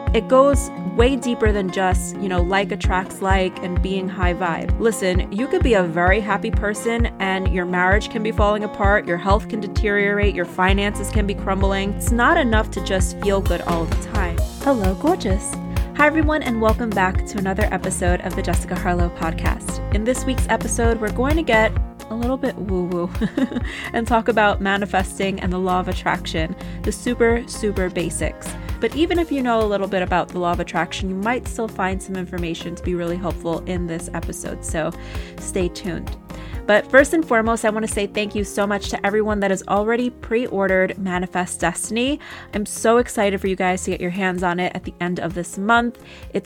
It goes way deeper than just, like attracts like and being high vibe. Listen, you could be a very happy person and your marriage can be falling apart, your health can deteriorate, your finances can be crumbling. It's not enough to just feel good all the time. Hello, gorgeous. Hi, everyone, and welcome back to another episode of the Jessica Harlow podcast. In this week's episode, we're going to get a little bit woo-woo and talk about manifesting and the law of attraction, the super basics. But even if you know a little bit about the law of attraction, you might still find some information to be really helpful in this episode, so stay tuned. But first and foremost, I want to say thank you so much to everyone that has already pre-ordered Manifest Destiny. I'm so excited for you guys to get your hands on it at the end of this month. I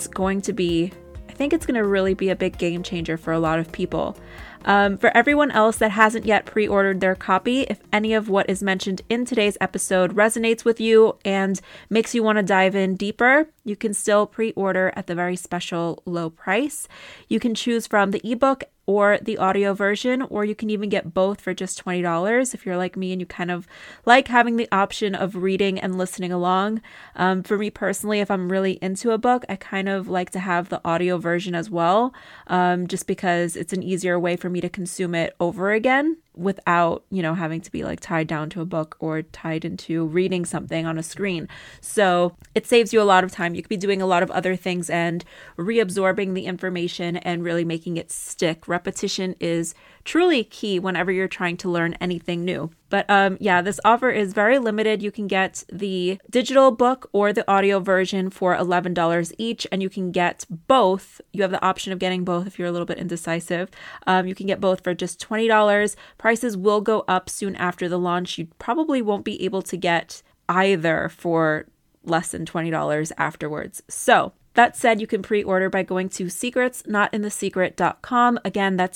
think it's going to really be a big game changer for a lot of people. For everyone else that hasn't yet pre-ordered their copy, if any of what is mentioned in today's episode resonates with you and makes you want to dive in deeper, you can still pre-order at the very special low price. You can choose from the ebook or the audio version, or you can even get both for just $20 if you're like me and you kind of like having the option of reading and listening along. For me personally, if I'm really into a book, I kind of like to have the audio version as well, just because it's an easier way for me to consume it over again without, having to be like tied down to a book or tied into reading something on a screen. So it saves you a lot of time. You could be doing a lot of other things and reabsorbing the information and really making it stick. Repetition is truly key whenever you're trying to learn anything new. But this offer is very limited. You can get the digital book or the audio version for $11 each, and you can get both. You have the option of getting both if you're a little bit indecisive. You can get both for just $20. Prices will go up soon after the launch. You probably won't be able to get either for less than $20 afterwards. So that said, you can pre-order by going to secretsnotinthesecret.com. Again, that's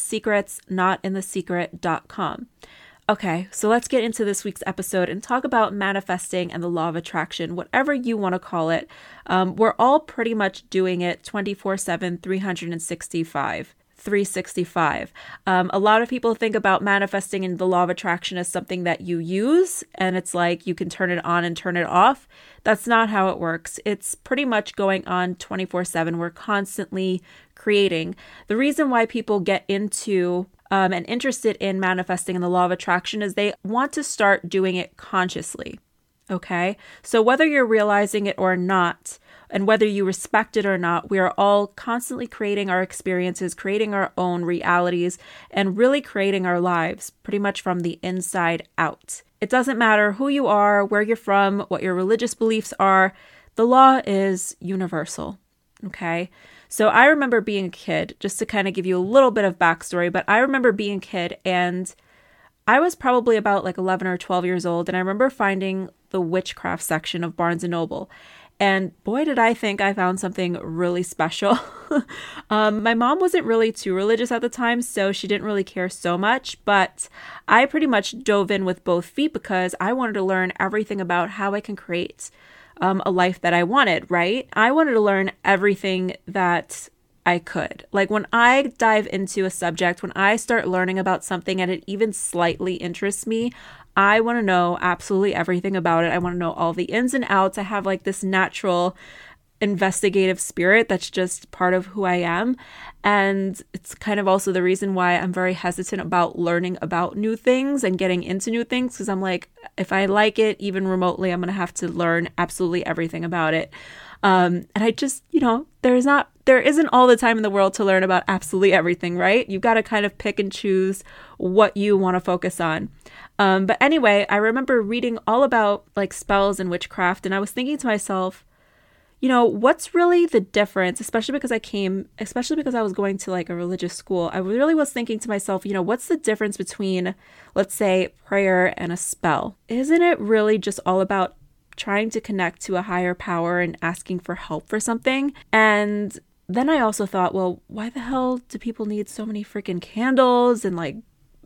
secretsnotinthesecret.com. Okay, so let's get into this week's episode and talk about manifesting and the law of attraction, whatever you want to call it. We're all pretty much doing it 24/7, 365. A lot of people think about manifesting and the law of attraction as something that you use, and it's like you can turn it on and turn it off. That's not how it works. It's pretty much going on 24/7. We're constantly creating. The reason why people get into and interested in manifesting and the law of attraction is they want to start doing it consciously. Okay? So whether you're realizing it or not, and whether you respect it or not, we are all constantly creating our experiences, creating our own realities, and really creating our lives pretty much from the inside out. It doesn't matter who you are, where you're from, what your religious beliefs are. The law is universal. Okay? So I remember being a kid, just to kind of give you a little bit of backstory, but I remember being a kid and I was probably about like 11 or 12 years old, and I remember finding the witchcraft section of Barnes & Noble. And boy, did I think I found something really special. My mom wasn't really too religious at the time, so she didn't really care so much, but I pretty much dove in with both feet because I wanted to learn everything about how I can create a life that I wanted, right? I wanted to learn everything that I could. Like when I dive into a subject, when I start learning about something and it even slightly interests me, I want to know absolutely everything about it. I want to know all the ins and outs. I have like this natural investigative spirit that's just part of who I am. And it's kind of also the reason why I'm very hesitant about learning about new things and getting into new things, because I'm like, if I like it even remotely, I'm going to have to learn absolutely everything about it. And I just, there isn't all the time in the world to learn about absolutely everything, right? You've got to kind of pick and choose what you want to focus on. But anyway, I remember reading all about like spells and witchcraft, and I was thinking to myself, what's really the difference, especially because I was going to like a religious school. I really was thinking to myself, what's the difference between, let's say, prayer and a spell? Isn't it really just all about trying to connect to a higher power and asking for help for something? And then I also thought, well, why the hell do people need so many freaking candles and like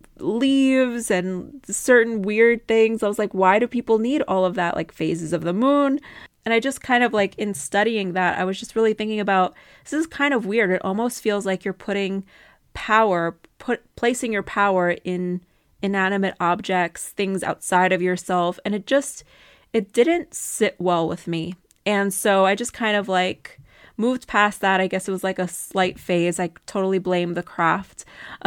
leaves and certain weird things? I was like, why do people need all of that, like phases of the moon? And I just kind of like in studying that, I was just really thinking about, this is kind of weird. It almost feels like you're putting placing your power in inanimate objects, things outside of yourself. And it didn't sit well with me. And so I just kind of like moved past that. I guess it was like a slight phase. I totally blame the craft.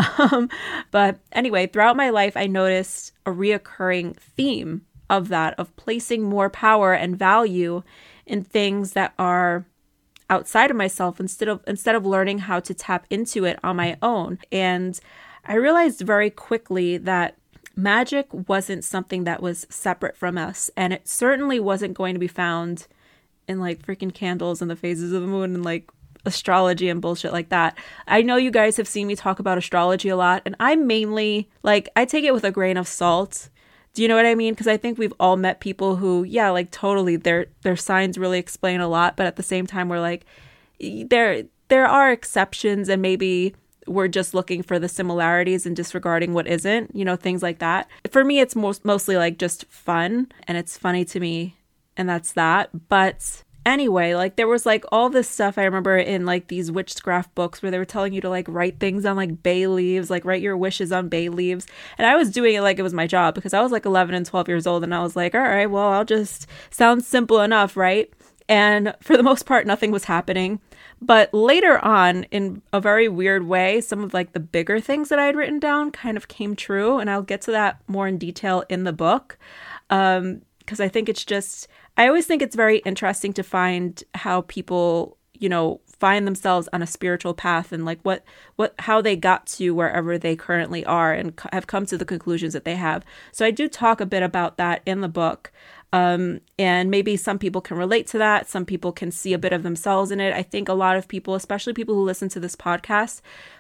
But anyway, throughout my life, I noticed a reoccurring theme of that, of placing more power and value in things that are outside of myself instead of learning how to tap into it on my own. And I realized very quickly that magic wasn't something that was separate from us, and it certainly wasn't going to be found in like freaking candles and the phases of the moon and like astrology and bullshit like that. I know you guys have seen me talk about astrology a lot, and I mainly like, I take it with a grain of salt. Do you know what I mean? Because I think we've all met people who, yeah, like totally their signs really explain a lot, but at the same time we're like, there are exceptions, and maybe we're just looking for the similarities and disregarding what isn't, you know, things like that. For me, it's mostly like just fun, and it's funny to me, and that's that. But anyway, like there was like all this stuff I remember in like these witchcraft books where they were telling you to like write things on like bay leaves, like write your wishes on bay leaves. And I was doing it like it was my job because I was like 11 and 12 years old, and I was like, all right, well, I'll just sound simple enough, right? And for the most part, nothing was happening. But later on, in a very weird way, some of like the bigger things that I had written down kind of came true. And I'll get to that more in detail in the book. Because I think it's just, I always think it's very interesting to find how people, you know, find themselves on a spiritual path, and like how they got to wherever they currently are and have come to the conclusions that they have. So I do talk a bit about that in the book. And maybe some people can relate to that. Some people can see a bit of themselves in it. I think a lot of people, especially people who listen to this podcast,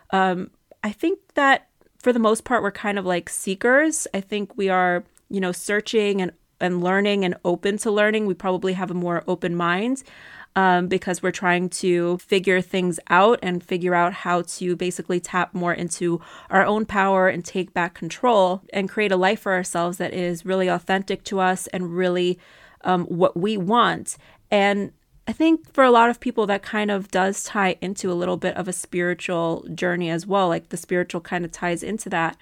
I think that for the most part, we're kind of like seekers. I think we are, you know, searching and learning and open to learning. We probably have a more open mind because we're trying to figure things out and figure out how to basically tap more into our own power and take back control and create a life for ourselves that is really authentic to us and really what we want. And I think for a lot of people that kind of does tie into a little bit of a spiritual journey as well. Like the spiritual kind of ties into that.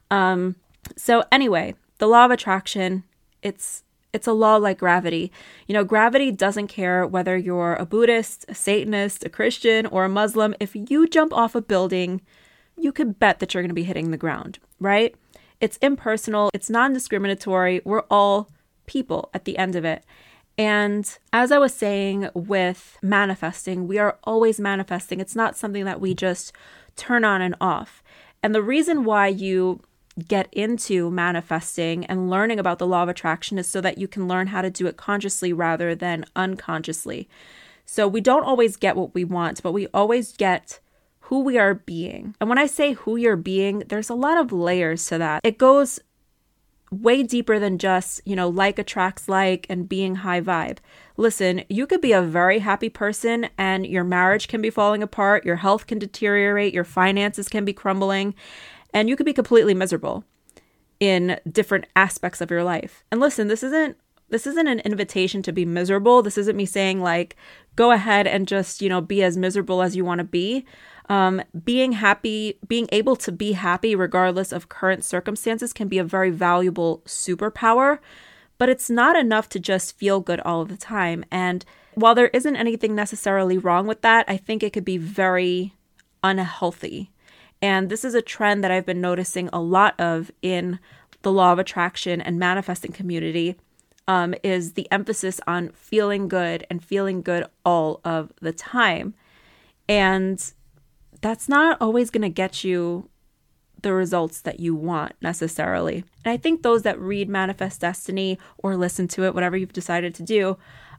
So anyway, the law of attraction, it's a law like gravity. You know, gravity doesn't care whether you're a Buddhist, a Satanist, a Christian, or a Muslim. If you jump off a building, you could bet that you're going to be hitting the ground, right? It's impersonal. It's non-discriminatory. We're all people at the end of it. And as I was saying with manifesting, we are always manifesting. It's not something that we just turn on and off. And the reason why you get into manifesting and learning about the law of attraction is so that you can learn how to do it consciously rather than unconsciously. So we don't always get what we want, but we always get who we are being. And when I say who you're being, there's a lot of layers to that. It goes way deeper than just, you know, like attracts like and being high vibe. Listen, you could be a very happy person and your marriage can be falling apart, your health can deteriorate, your finances can be crumbling, and you could be completely miserable in different aspects of your life. And listen, this isn't an invitation to be miserable. This isn't me saying like, go ahead and just, you know, be as miserable as you want to be. Being happy, being able to be happy regardless of current circumstances can be a very valuable superpower, but it's not enough to just feel good all of the time. And while there isn't anything necessarily wrong with that, I think it could be very unhealthy. And this is a trend that I've been noticing a lot of in the law of attraction and manifesting community, is the emphasis on feeling good and feeling good all of the time. And that's not always going to get you the results that you want necessarily. And I think those that read Manifest Destiny or listen to it, whatever you've decided to do,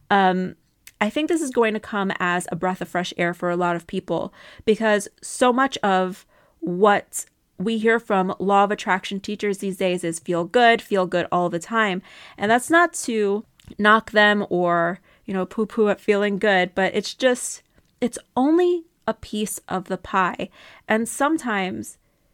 I think this is going to come as a breath of fresh air for a lot of people, because so much of what we hear from law of attraction teachers these days is feel good all the time. And that's not to knock them or, you know, poo-poo at feeling good, but it's only a piece of the pie. And sometimes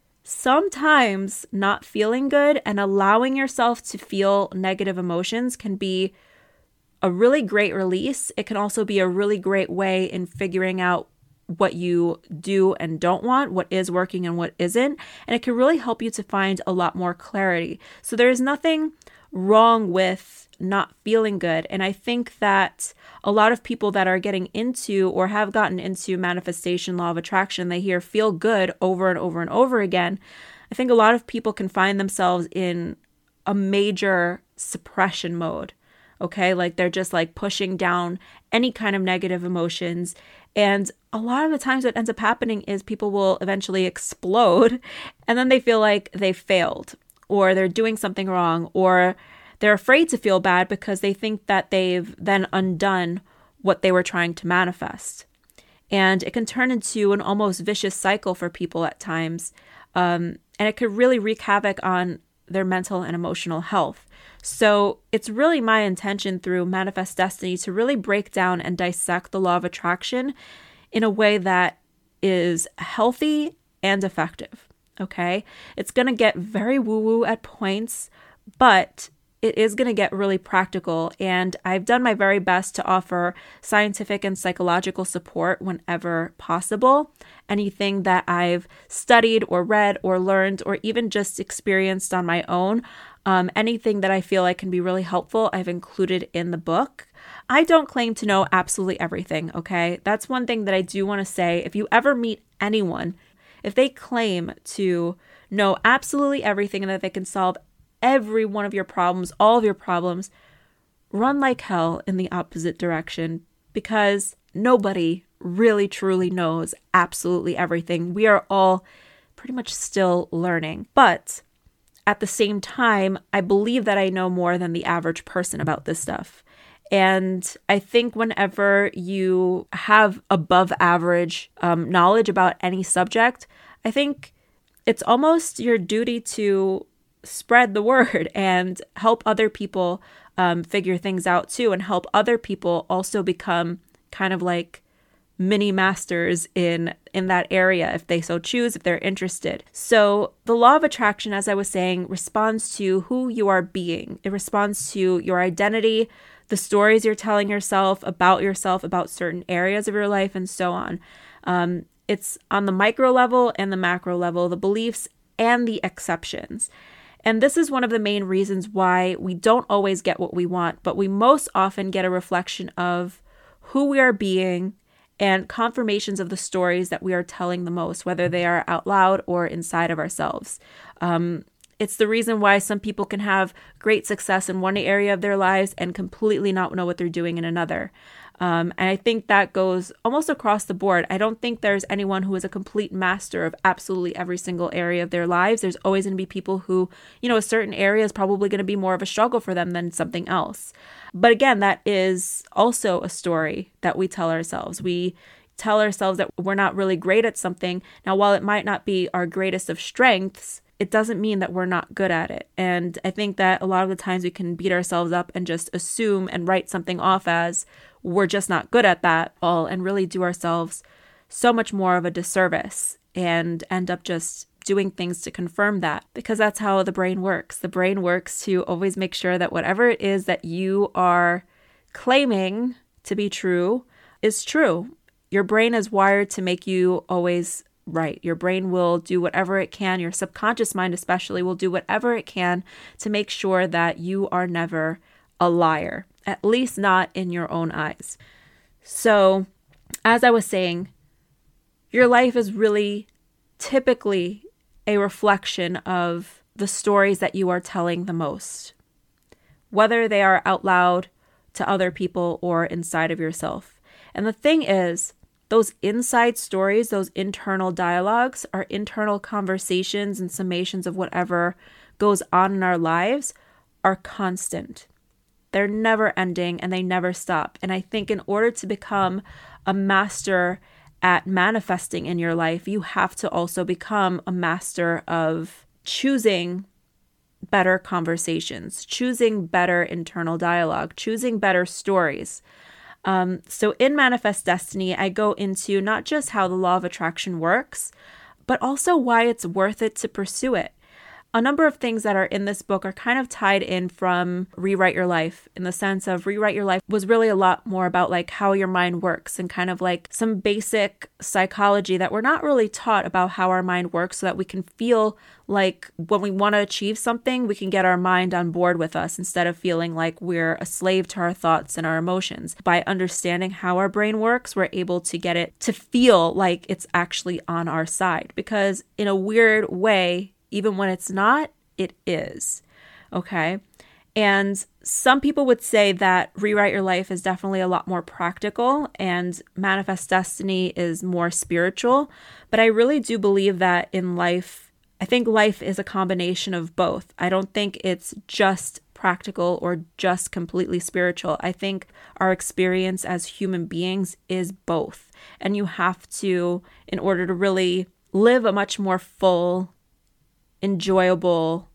not feeling good and allowing yourself to feel negative emotions can be a really great release. It can also be a really great way in figuring out what you do and don't want, what is working and what isn't. And it can really help you to find a lot more clarity. So there is nothing wrong with not feeling good. And I think that a lot of people that are getting into or have gotten into manifestation, law of attraction, they hear feel good over and over and over again. I think a lot of people can find themselves in a major suppression mode. Okay, like they're just like pushing down any kind of negative emotions. And a lot of the times what ends up happening is people will eventually explode and then they feel like they failed or they're doing something wrong or they're afraid to feel bad because they think that they've then undone what they were trying to manifest. And it can turn into an almost vicious cycle for people at times. And it could really wreak havoc on their mental and emotional health. So it's really my intention through Manifest Destiny to really break down and dissect the law of attraction in a way that is healthy and effective. Okay? It's going to get very woo-woo at points, but it is going to get really practical. And I've done my very best to offer scientific and psychological support whenever possible. Anything that I've studied or read or learned or even just experienced on my own, anything that I feel like can be really helpful, I've included in the book. I don't claim to know absolutely everything, okay? That's one thing that I do want to say. If you ever meet anyone, if they claim to know absolutely everything and that they can solve every one of your problems, all of your problems, run like hell in the opposite direction, because nobody really truly knows absolutely everything. We are all pretty much still learning. But at the same time, I believe that I know more than the average person about this stuff. And I think whenever you have above average knowledge about any subject, I think it's almost your duty to spread the word and help other people figure things out too, and help other people also become kind of like mini masters in that area if they so choose, if they're interested. So the law of attraction, as I was saying, responds to who you are being. It responds to your identity, the stories you're telling yourself, about certain areas of your life, and so on. It's on the micro level and the macro level, the beliefs and the exceptions. And this is one of the main reasons why we don't always get what we want, but we most often get a reflection of who we are being and confirmations of the stories that we are telling the most, whether they are out loud or inside of ourselves. It's the reason why some people can have great success in one area of their lives and completely not know what they're doing in another. And I think that goes almost across the board. I don't think there's anyone who is a complete master of absolutely every single area of their lives. There's always going to be people who, a certain area is probably going to be more of a struggle for them than something else. But again, that is also a story that we tell ourselves. We tell ourselves that we're not really great at something. Now, while it might not be our greatest of strengths, it doesn't mean that we're not good at it. And I think that a lot of the times we can beat ourselves up and just assume and write something off as we're just not good at that all, and really do ourselves so much more of a disservice and end up just doing things to confirm that, because that's how the brain works. The brain works to always make sure that whatever it is that you are claiming to be true is true. Your brain is wired to make you always right. Your brain will do whatever it can. Your subconscious mind especially will do whatever it can to make sure that you are never a liar, at least not in your own eyes. So, as I was saying, your life is really typically a reflection of the stories that you are telling the most, whether they are out loud to other people or inside of yourself. And the thing is, those inside stories, those internal dialogues, our internal conversations and summations of whatever goes on in our lives are constant. They're never ending and they never stop. And I think in order to become a master at manifesting in your life, you have to also become a master of choosing better conversations, choosing better internal dialogue, choosing better stories. So in Manifest Destiny, I go into not just how the law of attraction works, but also why it's worth it to pursue it. a number of things that are in this book are kind of tied in from Rewrite Your Life, in the sense of Rewrite Your Life was really a lot more about like how your mind works and kind of like some basic psychology that we're not really taught about how our mind works, so that we can feel like when we want to achieve something, we can get our mind on board with us instead of feeling like we're a slave to our thoughts and our emotions. By understanding how our brain works, we're able to get it to feel like it's actually on our side, because in a weird way, even when it's not, it is. Okay. And some people would say that Rewrite Your Life is definitely a lot more practical and Manifest Destiny is more spiritual. But I really do believe that in life, I think life is a combination of both. I don't think it's just practical or just completely spiritual. I think our experience as human beings is both. And you have to, in order to really live a much more full, enjoyable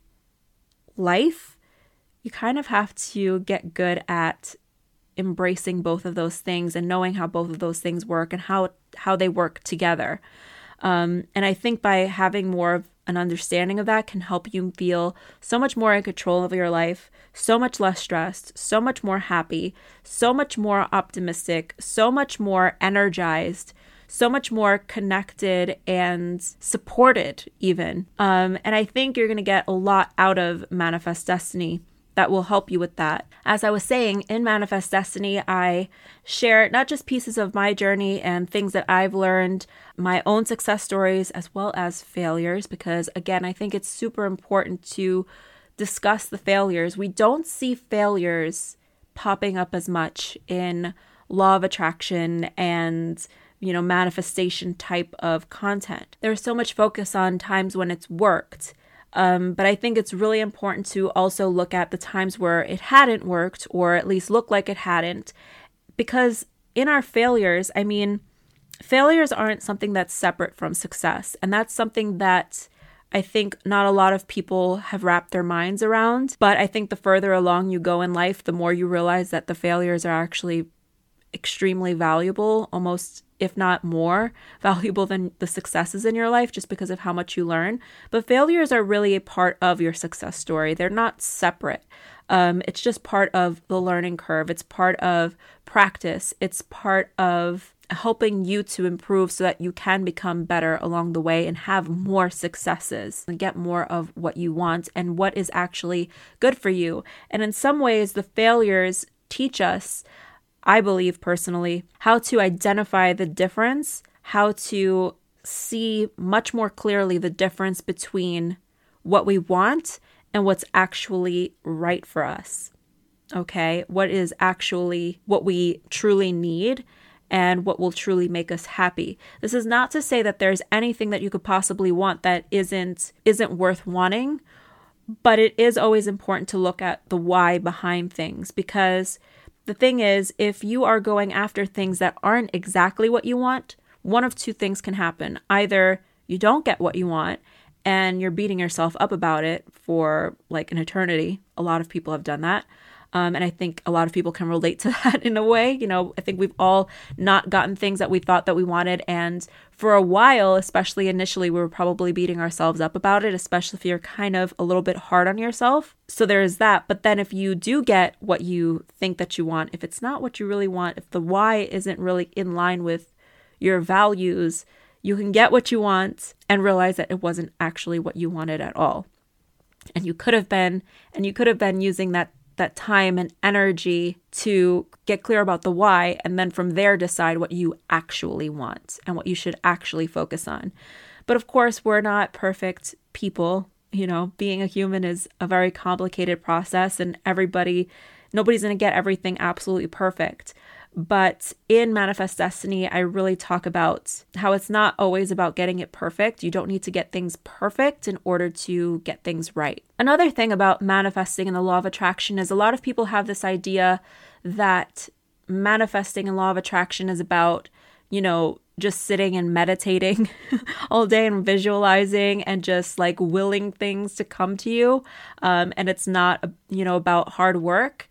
life, you kind of have to get good at embracing both of those things and knowing how both of those things work and how they work together. And I think by having more of an understanding of that can help you feel so much more in control of your life, so much less stressed, so much more happy, so much more optimistic, so much more energized, so much more connected and supported even. And I think you're going to get a lot out of Manifest Destiny that will help you with that. As I was saying, in Manifest Destiny, I share not just pieces of my journey and things that I've learned, my own success stories, as well as failures, because again, I think it's super important to discuss the failures. We don't see failures popping up as much in law of attraction and manifestation type of content. There's so much focus on times when it's worked. But I think it's really important to also look at the times where it hadn't worked, or at least looked like it hadn't, because in our failures, failures aren't something that's separate from success. And that's something that I think not a lot of people have wrapped their minds around. But I think the further along you go in life, the more you realize that the failures are actually extremely valuable, almost if not more valuable than the successes in your life, just because of how much you learn. But failures are really a part of your success story. They're not separate. It's just part of the learning curve. It's part of practice. It's part of helping you to improve so that you can become better along the way and have more successes and get more of what you want and what is actually good for you. And in some ways, the failures teach us, I believe personally, how to identify the difference, how to see much more clearly the difference between what we want and what's actually right for us. Okay? What is actually what we truly need and what will truly make us happy. This is not to say that there's anything that you could possibly want that isn't worth wanting, but it is always important to look at the why behind things, because the thing is, if you are going after things that aren't exactly what you want, one of two things can happen. Either you don't get what you want and you're beating yourself up about it for like an eternity. A lot of people have done that. And I think a lot of people can relate to that in a way. I think we've all not gotten things that we thought that we wanted. And for a while, especially initially, we were probably beating ourselves up about it, especially if you're kind of a little bit hard on yourself. So there is that. But then if you do get what you think that you want, if it's not what you really want, if the why isn't really in line with your values, you can get what you want and realize that it wasn't actually what you wanted at all. And you could have been using that time and energy to get clear about the why, and then from there decide what you actually want and what you should actually focus on. But of course, we're not perfect people. Being a human is a very complicated process, and nobody's going to get everything absolutely perfect. But in Manifest Destiny, I really talk about how it's not always about getting it perfect. You don't need to get things perfect in order to get things right. Another thing about manifesting in the law of attraction is a lot of people have this idea that manifesting in law of attraction is about, just sitting and meditating all day and visualizing and just like willing things to come to you. And it's not, about hard work,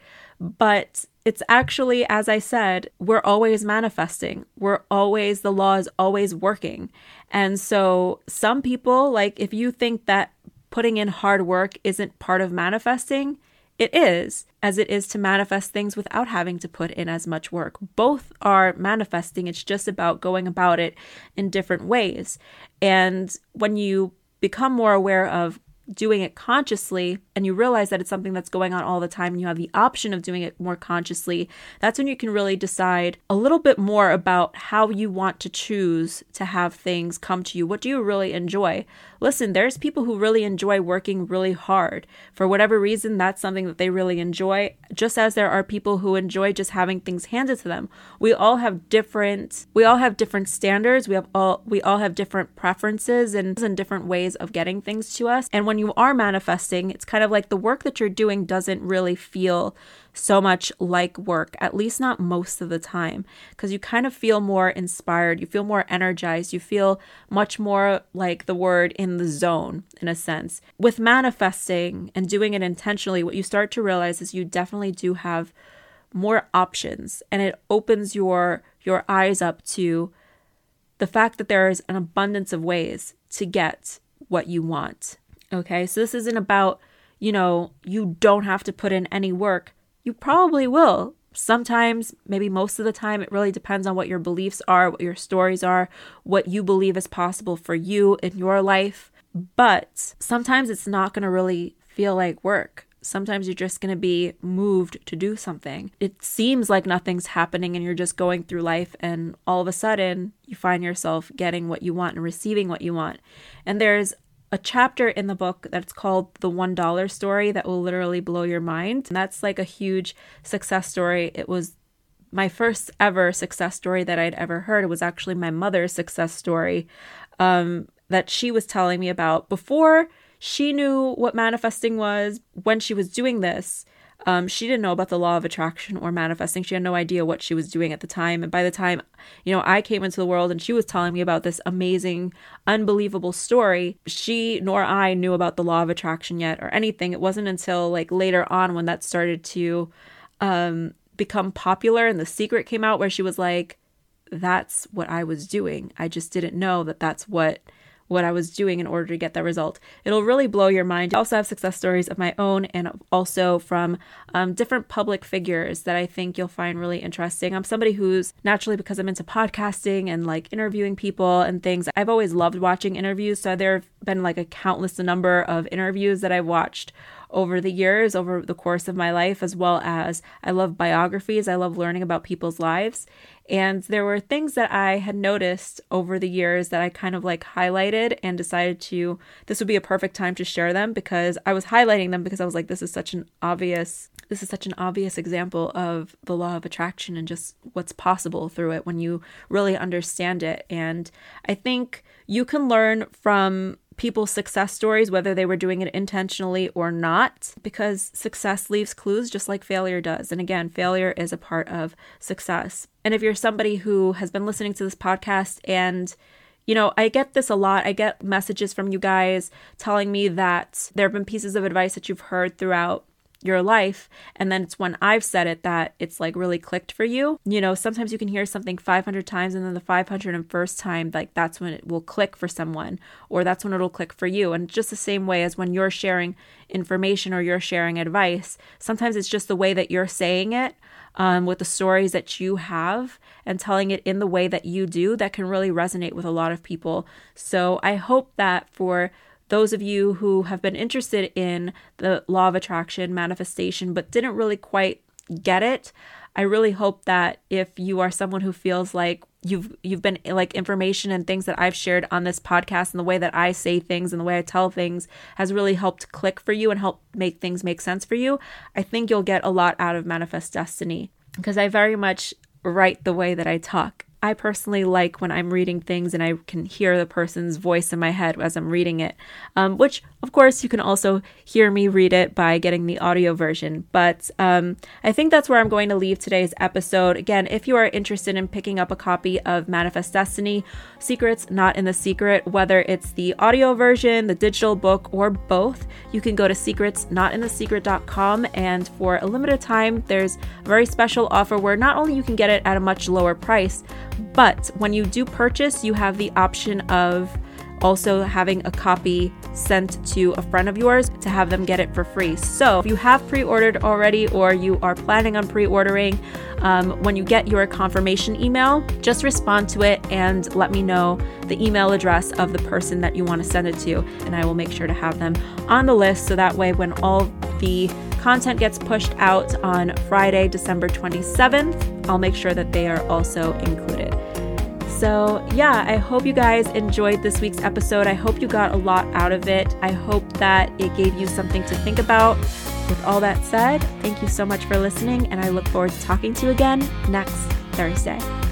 but it's actually, as I said, we're always manifesting. The law is always working. And so some people, like if you think that putting in hard work isn't part of manifesting. It is, as it is to manifest things without having to put in as much work. Both are manifesting. It's just about going about it in different ways. And when you become more aware of doing it consciously and you realize that it's something that's going on all the time and you have the option of doing it more consciously, that's when you can really decide a little bit more about how you want to choose to have things come to you. What do you really enjoy? Listen, there's people who really enjoy working really hard. For whatever reason, that's something that they really enjoy, just as there are people who enjoy just having things handed to them. We all have different standards. We all have different preferences and different ways of getting things to us. And when you are manifesting, it's kind of like the work that you're doing doesn't really feel so much like work, at least not most of the time, because you kind of feel more inspired, you feel more energized, you feel much more like the word in the zone, in a sense. With manifesting and doing it intentionally, what you start to realize is you definitely do have more options, and it opens your eyes up to the fact that there is an abundance of ways to get what you want. Okay, so this isn't about, you don't have to put in any work. You probably will. Sometimes, maybe most of the time, it really depends on what your beliefs are, what your stories are, what you believe is possible for you in your life. But sometimes it's not going to really feel like work. Sometimes you're just going to be moved to do something. It seems like nothing's happening and you're just going through life, and all of a sudden you find yourself getting what you want and receiving what you want. And there's a chapter in the book that's called The $1 Story that will literally blow your mind. And that's like a huge success story. It was my first ever success story that I'd ever heard. It was actually my mother's success story that she was telling me about before she knew what manifesting was. When she was doing this, she didn't know about the law of attraction or manifesting. She had no idea what she was doing at the time. And by the time, I came into the world and she was telling me about this amazing, unbelievable story, she nor I knew about the law of attraction yet or anything. It wasn't until like later on when that started to become popular and The Secret came out, where she was like, that's what I was doing. I just didn't know that that's what I was doing in order to get that result. It'll really blow your mind. I also have success stories of my own and also from different public figures that I think you'll find really interesting. I'm somebody who's naturally, because I'm into podcasting and like interviewing people and things, I've always loved watching interviews. So there have been like a countless number of interviews that I've watched over the years, over the course of my life, as well as I love biographies. I love learning about people's lives. And there were things that I had noticed over the years that I kind of like highlighted and decided this would be a perfect time to share them, because I was highlighting them because I was like, this is such an obvious example of the law of attraction and just what's possible through it when you really understand it. And I think you can learn from people's success stories, whether they were doing it intentionally or not, because success leaves clues just like failure does. And again, failure is a part of success. And if you're somebody who has been listening to this podcast and I get this a lot. I get messages from you guys telling me that there have been pieces of advice that you've heard throughout your life, and then it's when I've said it that it's like really clicked for you. Sometimes you can hear something 500 times and then the 501st time, like that's when it will click for someone, or that's when it'll click for you. And just the same way as when you're sharing information or you're sharing advice, sometimes it's just the way that you're saying it with the stories that you have and telling it in the way that you do that can really resonate with a lot of people. So I hope that for those of you who have been interested in the law of attraction, manifestation, but didn't really quite get it, I really hope that if you are someone who feels like you've been like information and things that I've shared on this podcast and the way that I say things and the way I tell things has really helped click for you and help make things make sense for you, I think you'll get a lot out of Manifest Destiny, because I very much write the way that I talk. I personally like when I'm reading things and I can hear the person's voice in my head as I'm reading it, which of course you can also hear me read it by getting the audio version. But I think that's where I'm going to leave today's episode. Again, if you are interested in picking up a copy of Manifest Destiny, Secrets Not in the Secret, whether it's the audio version, the digital book, or both, you can go to secretsnotinthesecret.com, and for a limited time, there's a very special offer where not only you can get it at a much lower price, but when you do purchase, you have the option of also having a copy sent to a friend of yours to have them get it for free. So if you have pre-ordered already or you are planning on pre-ordering, when you get your confirmation email, just respond to it and let me know the email address of the person that you want to send it to, and I will make sure to have them on the list so that way when all the content gets pushed out on Friday, December 27th, I'll make sure that they are also included. So yeah, I hope you guys enjoyed this week's episode. I hope you got a lot out of it. I hope that it gave you something to think about. With all that said, thank you so much for listening, and I look forward to talking to you again next Thursday.